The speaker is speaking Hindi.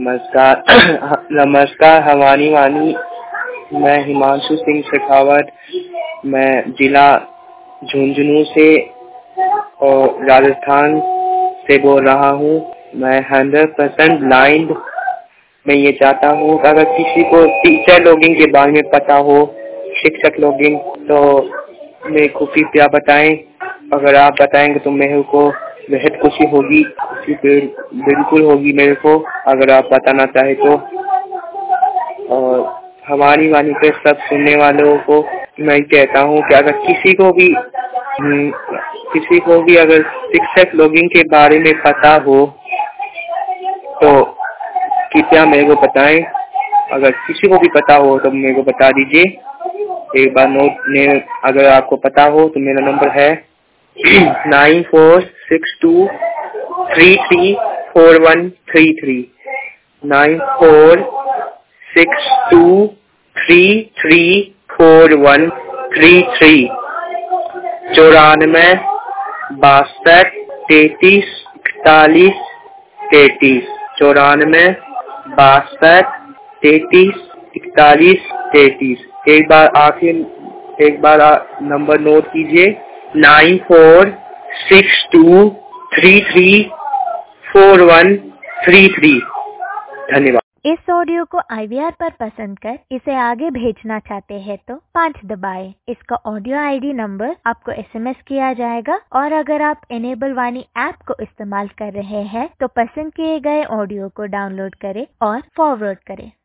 नमस्कार। नमस्कार हमारी वाणी। मैं हिमांशु सिंह शेखावत, मैं जिला झुंझुनू से और राजस्थान से बोल रहा हूँ। मैं 100% ब्लाइंड। मैं ये चाहता हूँ अगर किसी को टीचर लोगिंग के बारे में पता हो, शिक्षक लोगिंग, तो मेरे को कृपया बताएं। अगर आप बताएंगे तो मेरे को बेहद खुशी होगी, खुशी बिल्कुल होगी मेरे को, अगर आप बताना चाहे तो। और हमारी वाणी पे सब सुनने वालों को मैं कहता हूँ कि अगर किसी को भी अगर शिक्षक लोगिंग के बारे में पता हो तो कृपया मेरे को बताएं। अगर किसी को भी पता हो तो मेरे को बता दीजिए। एक बार नोट में अगर आपको पता हो तो मेरा नंबर है 9462334133 9462334133 94 62 33 41 94 62 33 41। एक बार नंबर नोट कीजिए 9462334133। धन्यवाद। इस ऑडियो को IVR पर पसंद कर इसे आगे भेजना चाहते हैं तो 5 दबाएं। इसका ऑडियो ID नंबर आपको SMS किया जाएगा और अगर आप इनेबल वाणी ऐप को इस्तेमाल कर रहे हैं तो पसंद किए गए ऑडियो को डाउनलोड करें और फॉरवर्ड करें।